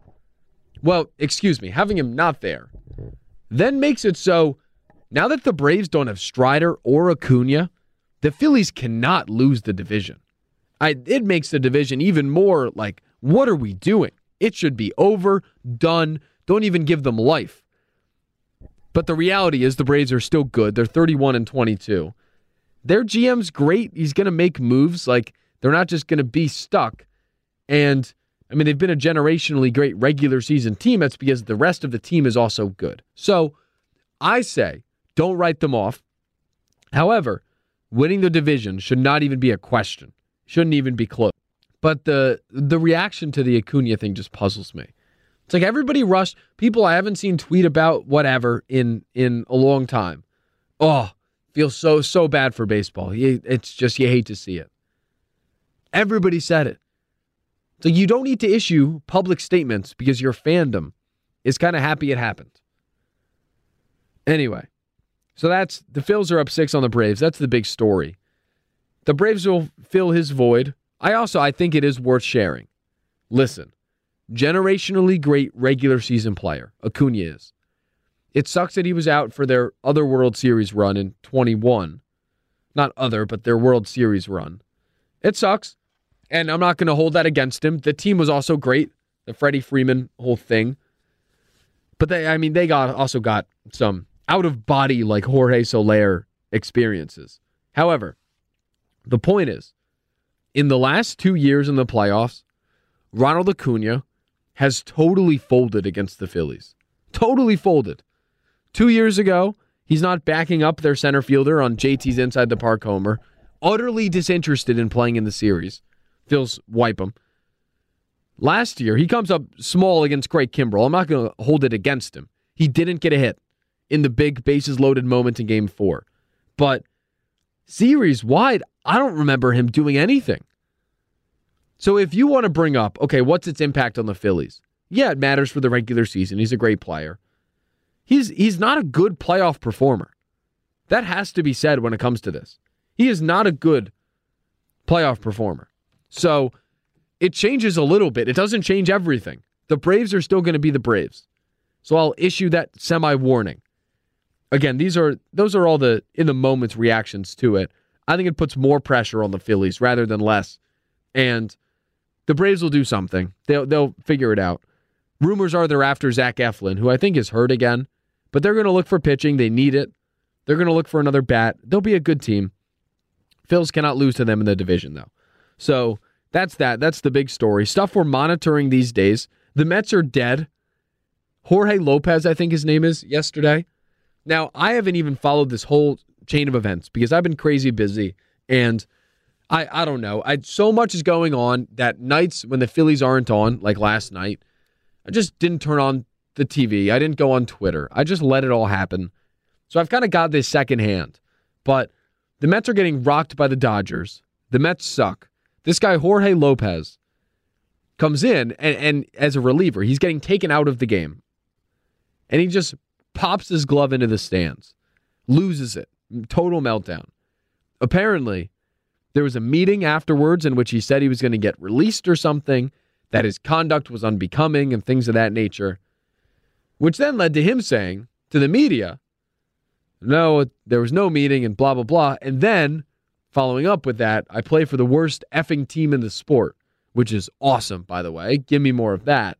not there, then makes it so now that the Braves don't have Strider or Acuna, the Phillies cannot lose the division. It makes the division even more like, what are we doing? It should be over, done, don't even give them life. But the reality is the Braves are still good. They're 31-22. Their GM's great. He's going to make moves. Like, they're not just going to be stuck. And, I mean, they've been a generationally great regular season team. That's because the rest of the team is also good. So, I say, don't write them off. However, winning the division should not even be a question. Shouldn't even be close. But the reaction to the Acuna thing just puzzles me. It's like everybody rushed. People I haven't seen tweet about whatever in a long time. Oh, feels so bad for baseball. It's just, you hate to see it. Everybody said it. So you don't need to issue public statements because your fandom is kind of happy it happened. Anyway, so that's the Phils are up 6 on the Braves. That's the big story. The Braves will fill his void. I think it is worth sharing. Listen, generationally great regular season player, Acuna is. It sucks that he was out for their other World Series run in 21. Not other, but their World Series run. It sucks, and I'm not going to hold that against him. The team was also great, the Freddie Freeman whole thing. But they also got some out-of-body, like Jorge Soler experiences. However, the point is, in the last 2 years in the playoffs, Ronald Acuna has totally folded against the Phillies. Totally folded. 2 years ago, he's not backing up their center fielder on JT's inside the park homer. Utterly disinterested in playing in the series. Phil's wipe him. Last year, he comes up small against Craig Kimbrell. I'm not going to hold it against him. He didn't get a hit in the big bases-loaded moment in Game 4. But series-wide, I don't remember him doing anything. So if you want to bring up, okay, what's its impact on the Phillies? Yeah, it matters for the regular season. He's a great player. He's not a good playoff performer. That has to be said when it comes to this. He is not a good playoff performer. So it changes a little bit. It doesn't change everything. The Braves are still going to be the Braves. So I'll issue that semi-warning. Again, those are all the in-the-moments reactions to it. I think it puts more pressure on the Phillies rather than less. And the Braves will do something. They'll figure it out. Rumors are they're after Zach Eflin, who I think is hurt again. But they're going to look for pitching. They need it. They're going to look for another bat. They'll be a good team. Phils cannot lose to them in the division, though. So that's that. That's the big story. Stuff we're monitoring these days. The Mets are dead. Jorge Lopez, I think his name is, yesterday. Now, I haven't even followed this whole chain of events because I've been crazy busy. And I don't know. So much is going on that nights when the Phillies aren't on, like last night, I just didn't turn on the TV. I didn't go on Twitter. I just let it all happen. So I've kind of got this secondhand. But the Mets are getting rocked by the Dodgers. The Mets suck. This guy, Jorge Lopez, comes in and as a reliever, he's getting taken out of the game. And he just pops his glove into the stands. Loses it. Total meltdown. Apparently, there was a meeting afterwards in which he said he was going to get released or something, that his conduct was unbecoming and things of that nature, which then led to him saying to the media, no, there was no meeting and blah, blah, blah. And then, following up with that, I play for the worst effing team in the sport, which is awesome, by the way. Give me more of that.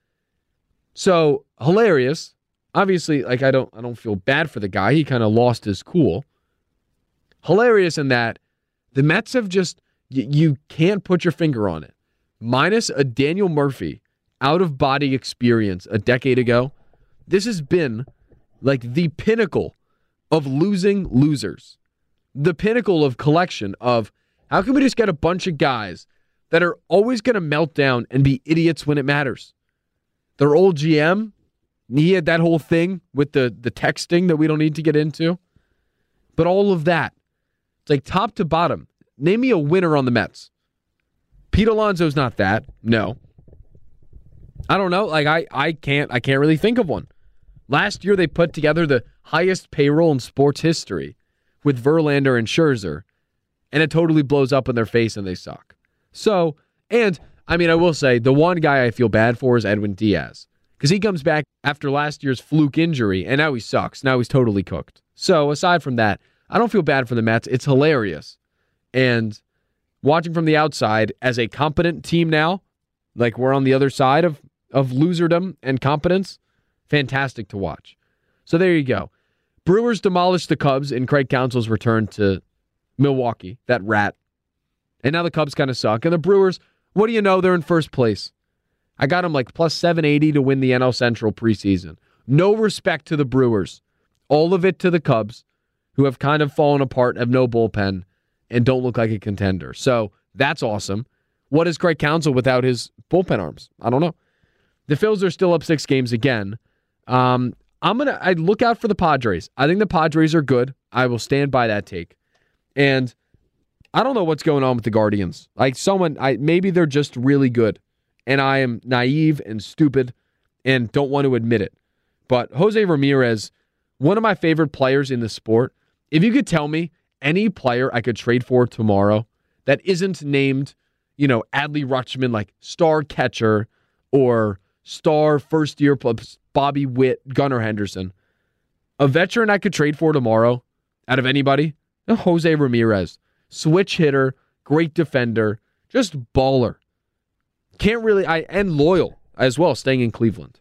So, hilarious. Obviously, like I don't feel bad for the guy. He kind of lost his cool. Hilarious in that the Mets have just, you can't put your finger on it. Minus a Daniel Murphy out-of-body experience a decade ago, this has been like the pinnacle of losing losers. The pinnacle of collection of how can we just get a bunch of guys that are always going to melt down and be idiots when it matters. Their old GM, he had that whole thing with the texting that we don't need to get into. But all of that, it's like top to bottom. name me a winner on the Mets. Pete Alonso's not that. No. I don't know. Like I can't really think of one. Last year they put together the highest payroll in sports history with Verlander and Scherzer, and it totally blows up in their face and they suck. So, and I mean, I will say the one guy I feel bad for is Edwin Diaz, because he comes back after last year's fluke injury and now he sucks. Now he's totally cooked. So aside from that, I don't feel bad for the Mets. It's hilarious. And watching from the outside as a competent team now, like we're on the other side of loserdom and competence, fantastic to watch. So there you go. Brewers demolished the Cubs in Craig Counsell's return to Milwaukee, that rat. And now the Cubs kind of suck. And the Brewers, what do you know? They're in first place. I got them like plus 780 to win the NL Central preseason. No respect to the Brewers. All of it to the Cubs, who have kind of fallen apart, have no bullpen, and don't look like a contender. So that's awesome. What is Craig Counsell without his bullpen arms? I don't know. The Phils are still up 6 games again. I'd look out for the Padres. I think the Padres are good. I will stand by that take. And I don't know what's going on with the Guardians. Like maybe they're just really good, and I am naive and stupid and don't want to admit it. But Jose Ramirez, one of my favorite players in the sport. If you could tell me any player I could trade for tomorrow that isn't named, Adley Rutschman, like star catcher or star first year Bobby Witt, Gunnar Henderson, a veteran I could trade for tomorrow out of anybody, Jose Ramirez. Switch hitter, great defender, just baller. And loyal as well, staying in Cleveland.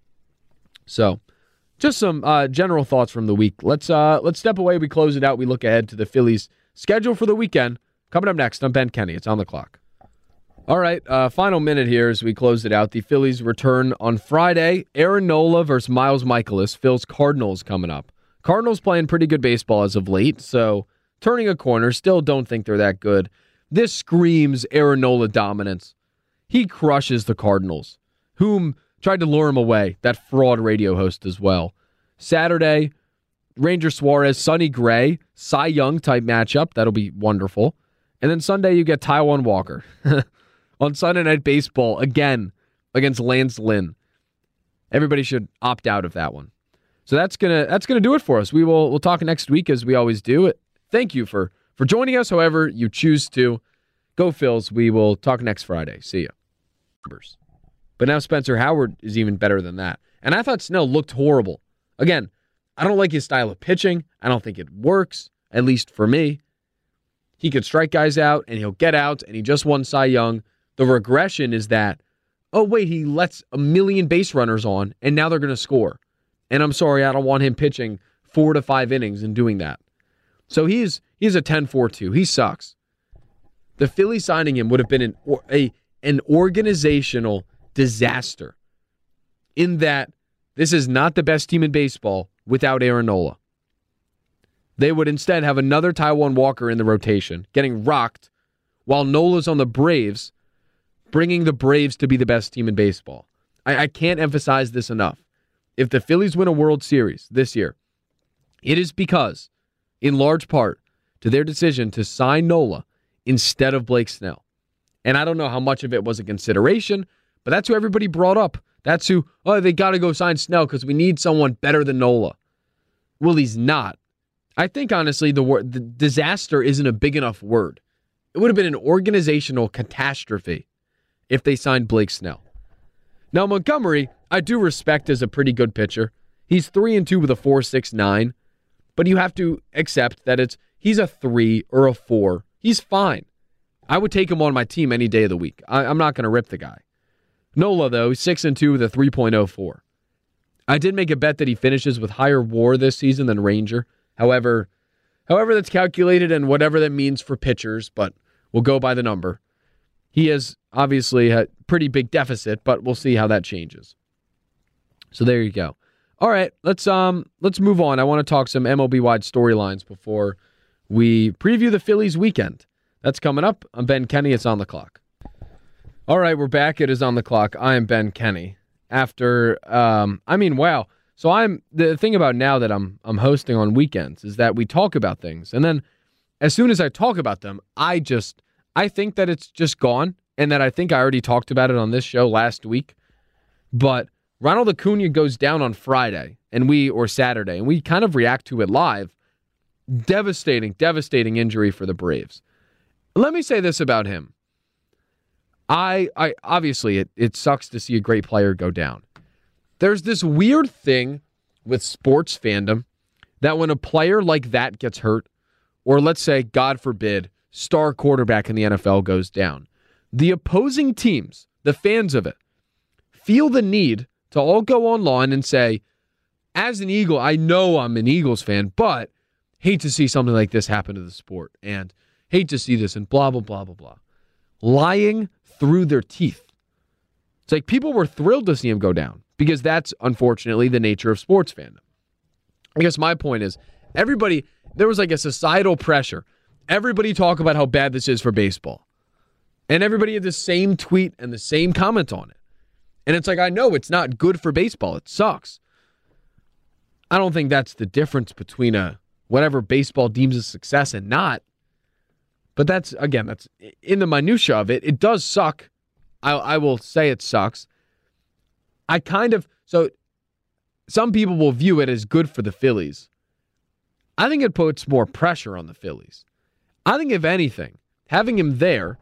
So, just some general thoughts from the week. Let's step away. We close it out. We look ahead to the Phillies' schedule for the weekend. Coming up next, I'm Ben Kenny. It's on the clock. All right, final minute here as we close it out. The Phillies return on Friday. Aaron Nola versus Miles Mikolas. Phil's Cardinals coming up. Cardinals playing pretty good baseball as of late, so turning a corner. Still don't think they're that good. This screams Aaron Nola dominance. He crushes the Cardinals, whom tried to lure him away, that fraud radio host as well. Saturday, Ranger Suarez, Sonny Gray, Cy Young type matchup. That'll be wonderful. And then Sunday, you get Taijuan Walker on Sunday Night Baseball again against Lance Lynn. Everybody should opt out of that one. So that's gonna do it for us. We'll talk next week as we always do. Thank you for joining us. However you choose to, go Phils. We will talk next Friday. See ya. But now Spencer Howard is even better than that. And I thought Snell looked horrible. Again, I don't like his style of pitching. I don't think it works, at least for me. He could strike guys out, and he'll get out, and he just won Cy Young. The regression is that, oh, wait, he lets a million base runners on, and now they're going to score. And I'm sorry, I don't want him pitching 4 to 5 innings and doing that. So he's a 10-4-2. He sucks. The Phillies signing him would have been an organizational disaster, in that this is not the best team in baseball without Aaron Nola. They would instead have another Taijuan Walker in the rotation, getting rocked, while Nola's on the Braves, bringing the Braves to be the best team in baseball. I can't emphasize this enough. If the Phillies win a World Series this year, it is because, in large part, to their decision to sign Nola instead of Blake Snell. And I don't know how much of it was a consideration, but that's who everybody brought up. That's who, they got to go sign Snell because we need someone better than Nola. Well, he's not. I think, honestly, the disaster isn't a big enough word. It would have been an organizational catastrophe if they signed Blake Snell. Now, Montgomery, I do respect as a pretty good pitcher. He's 3-2 with a 4.69, but you have to accept that he's a 3 or a 4. He's fine. I would take him on my team any day of the week. I'm not going to rip the guy. Nola, though, 6-2 with a 3.04. I did make a bet that he finishes with higher WAR this season than Ranger. However that's calculated and whatever that means for pitchers, but we'll go by the number. He has obviously a pretty big deficit, but we'll see how that changes. So there you go. All right, let's move on. I want to talk some MLB-wide storylines before we preview the Phillies weekend. That's coming up. I'm Ben Kenny. It's on the clock. All right, we're back. It is on the clock. I am Ben Kenny. After, wow. So the thing about now that I'm hosting on weekends is that we talk about things, and then as soon as I talk about them, I think that it's just gone, and that I think I already talked about it on this show last week. But Ronald Acuna goes down on Friday or Saturday, and we kind of react to it live. Devastating injury for the Braves. Let me say this about him. I obviously it sucks to see a great player go down. There's this weird thing with sports fandom that when a player like that gets hurt, or let's say, God forbid, star quarterback in the NFL goes down, the opposing teams, the fans of it, feel the need to all go online and say, as an Eagle, I know I'm an Eagles fan, but hate to see something like this happen to the sport, and hate to see this, and blah, blah, blah, blah, blah. Lying through their teeth. It's like people were thrilled to see him go down, because that's, unfortunately, the nature of sports fandom. I guess my point is, there was like a societal pressure. Everybody talk about how bad this is for baseball. And everybody had the same tweet and the same comment on it. And it's like, I know it's not good for baseball. It sucks. I don't think that's the difference between whatever baseball deems a success and not. But that's in the minutia of it. It does suck. I will say it sucks. So some people will view it as good for the Phillies. I think it puts more pressure on the Phillies. I think, if anything, having him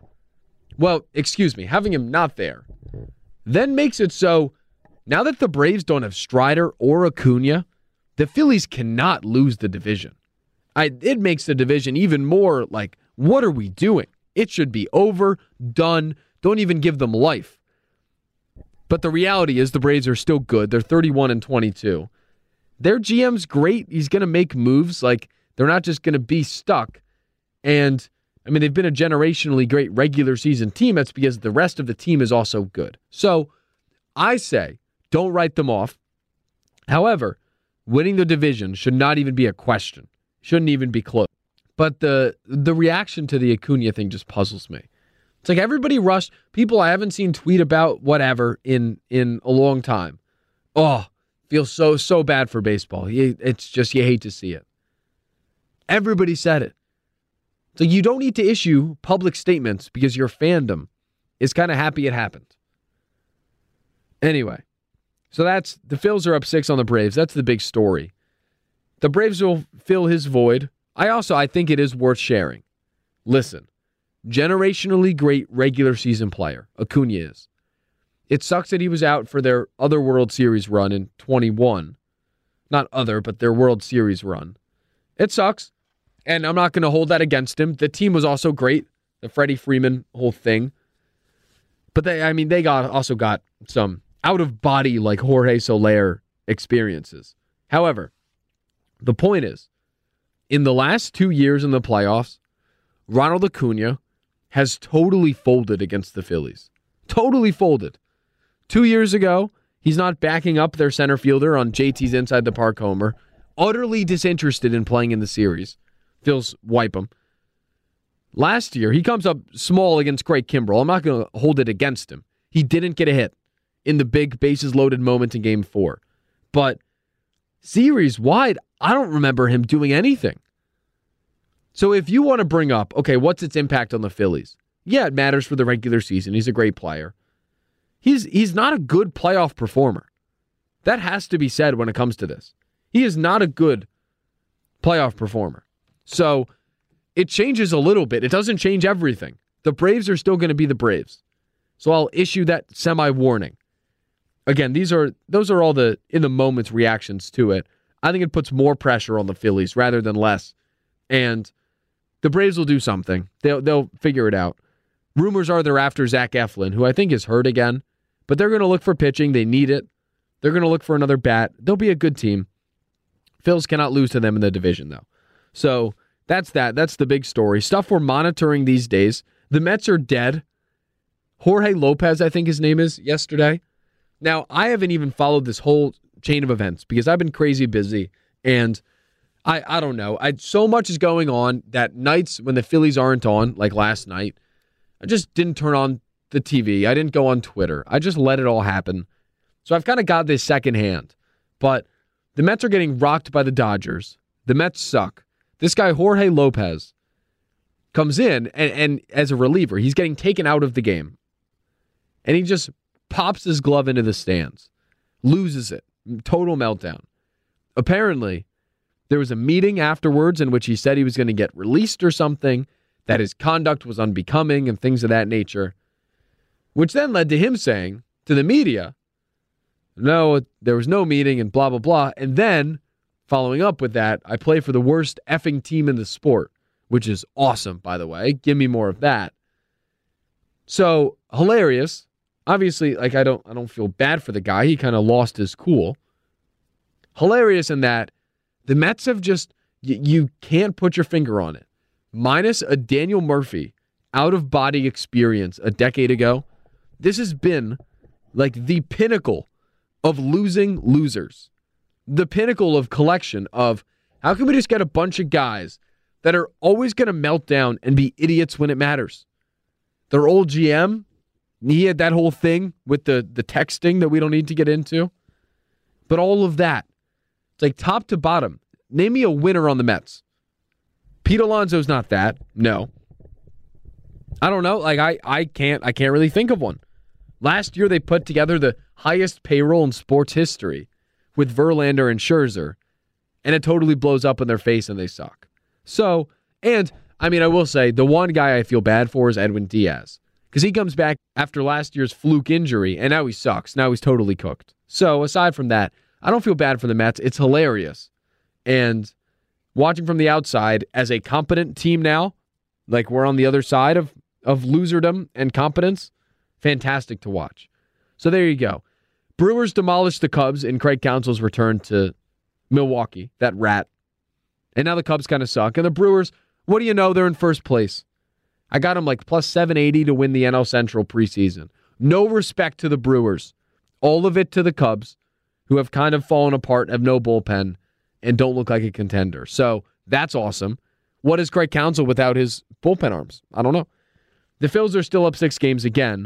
not there, then makes it so now that the Braves don't have Strider or Acuna, the Phillies cannot lose the division. It makes the division even more like, what are we doing? It should be over, done, don't even give them life. But the reality is the Braves are still good. They're 31-22. Their GM's great. He's going to make moves. Like, they're not just going to be stuck. And, I mean, they've been a generationally great regular season team. That's because the rest of the team is also good. So, I say, don't write them off. However, winning the division should not even be a question. Shouldn't even be close. But the reaction to the Acuna thing just puzzles me. It's like everybody rushed. People I haven't seen tweet about whatever in a long time. Oh, feels so bad for baseball. It's just, you hate to see it. Everybody said it. So you don't need to issue public statements because your fandom is kind of happy it happened. Anyway, so that's the Phils are up 6 on the Braves. That's the big story. The Braves will fill his void. I think it is worth sharing. Listen, generationally great regular season player, Acuna is. It sucks that he was out for their other World Series run in 21. Not other, but their World Series run. It sucks. And I'm not going to hold that against him. The team was also great. The Freddie Freeman whole thing. But they also got some out-of-body like Jorge Soler experiences. However, the point is, in the last 2 years in the playoffs, Ronald Acuna has totally folded against the Phillies. Totally folded. 2 years ago, he's not backing up their center fielder on JT's inside the park homer. Utterly disinterested in playing in the series. Phil's wipe him. Last year, he comes up small against Craig Kimbrell. I'm not going to hold it against him. He didn't get a hit in the big bases-loaded moment in Game 4. But series-wide, I don't remember him doing anything. So if you want to bring up, okay, what's its impact on the Phillies? Yeah, it matters for the regular season. He's a great player. He's not a good playoff performer. That has to be said when it comes to this. He is not a good playoff performer. So it changes a little bit. It doesn't change everything. The Braves are still going to be the Braves. So I'll issue that semi-warning. Again, those are all the in the moment reactions to it. I think it puts more pressure on the Phillies rather than less. And the Braves will do something. They'll figure it out. Rumors are they're after Zach Eflin, who I think is hurt again. But they're going to look for pitching. They need it. They're going to look for another bat. They'll be a good team. Phils cannot lose to them in the division, though. So that's that. That's the big story. Stuff we're monitoring these days. The Mets are dead. Jorge Lopez, I think his name is, yesterday. Now, I haven't even followed this whole chain of events because I've been crazy busy. And I don't know. So much is going on that nights when the Phillies aren't on, like last night, I just didn't turn on the TV. I didn't go on Twitter. I just let it all happen. So I've kind of got this secondhand. But the Mets are getting rocked by the Dodgers. The Mets suck. This guy, Jorge Lopez, comes in and as a reliever, he's getting taken out of the game. And he just pops his glove into the stands, loses it, total meltdown. Apparently, there was a meeting afterwards in which he said he was going to get released or something, that his conduct was unbecoming and things of that nature, which then led to him saying to the media, no, there was no meeting and blah, blah, blah. And then, following up with that, I play for the worst effing team in the sport, which is awesome, by the way. Give me more of that. So, hilarious. Obviously, like I don't feel bad for the guy. He kind of lost his cool. Hilarious in that the Mets have just, you can't put your finger on it. Minus a Daniel Murphy out-of-body experience a decade ago, this has been like the pinnacle of losing losers. The pinnacle of collection of how can we just get a bunch of guys that are always going to melt down and be idiots when it matters. Their old GM, he had that whole thing with the texting that we don't need to get into. But all of that, it's like top to bottom. Name me a winner on the Mets. Pete Alonso's not that. No. I don't know. Like I can't really think of one. Last year they put together the highest payroll in sports history with Verlander and Scherzer, and it totally blows up in their face and they suck. So, and I mean, I will say the one guy I feel bad for is Edwin Diaz, because he comes back after last year's fluke injury and now he sucks. Now he's totally cooked. So aside from that, I don't feel bad for the Mets. It's hilarious. And watching from the outside as a competent team now, like we're on the other side of loserdom and competence, fantastic to watch. So there you go. Brewers demolished the Cubs in Craig Counsell's return to Milwaukee, that rat. And now the Cubs kind of suck. And the Brewers, what do you know? They're in first place. I got them like plus 780 to win the NL Central preseason. No respect to the Brewers. All of it to the Cubs, who have kind of fallen apart, have no bullpen, and don't look like a contender. So that's awesome. What is Craig Counsell without his bullpen arms? I don't know. The Phils are still up 6 games again.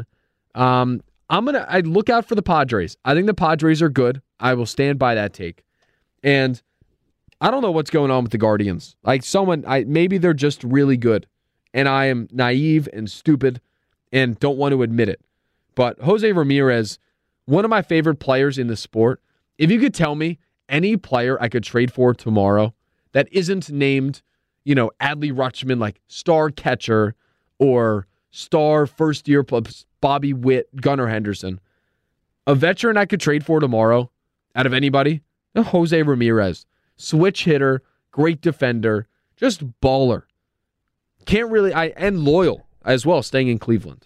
I look out for the Padres. I think the Padres are good. I will stand by that take. And I don't know what's going on with the Guardians. Like maybe they're just really good. And I am naive and stupid and don't want to admit it. But Jose Ramirez, one of my favorite players in the sport. If you could tell me any player I could trade for tomorrow that isn't named, Adley Rutschman, like star catcher or star first year Bobby Witt, Gunnar Henderson, a veteran I could trade for tomorrow out of anybody, Jose Ramirez. Switch hitter, great defender, just baller. And loyal as well, staying in Cleveland.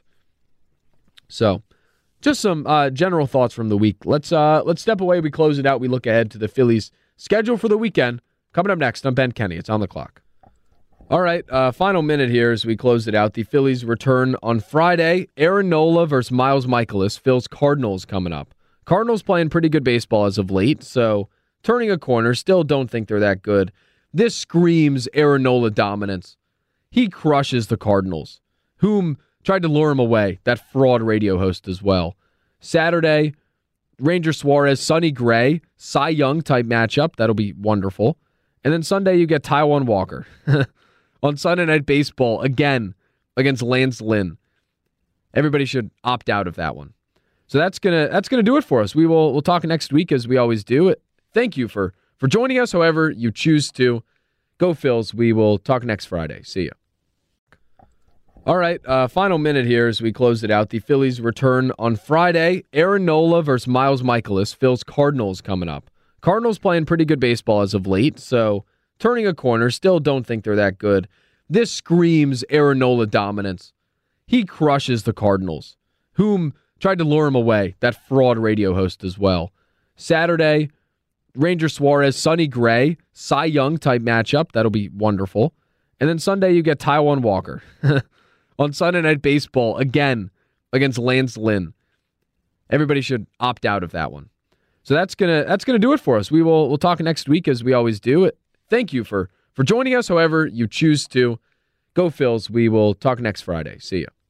So, just some general thoughts from the week. Let's step away. We close it out. We look ahead to the Phillies' schedule for the weekend. Coming up next, I'm Ben Kenny. It's on the clock. All right, final minute here as we close it out. The Phillies return on Friday. Aaron Nola versus Miles Mikolas. Phil's Cardinals coming up. Cardinals playing pretty good baseball as of late, so turning a corner. Still don't think they're that good. This screams Aaron Nola dominance. He crushes the Cardinals, whom tried to lure him away, that fraud radio host as well. Saturday, Ranger Suarez, Sonny Gray, Cy Young type matchup. That'll be wonderful. And then Sunday, you get Taijuan Walker. On Sunday Night Baseball, again, against Lance Lynn. Everybody should opt out of that one. So that's gonna do it for us. We'll talk next week as we always do. Thank you for joining us, however you choose to. Go Phils. We will talk next Friday. See ya. All right, final minute here as we close it out. The Phillies return on Friday. Aaron Nola versus Miles Mikolas. Phil's Cardinals coming up. Cardinals playing pretty good baseball as of late, so turning a corner. Still don't think they're that good. This screams Aaron Nola dominance. He crushes the Cardinals, whom tried to lure him away, that fraud radio host as well. Saturday, Ranger Suarez, Sonny Gray, Cy Young type matchup. That'll be wonderful. And then Sunday, you get Taijuan Walker. On Sunday Night Baseball, again, against Lance Lynn. Everybody should opt out of that one. So that's gonna do it for us. We'll talk next week as we always do. Thank you for joining us, however you choose to. Go Phils. We will talk next Friday. See ya.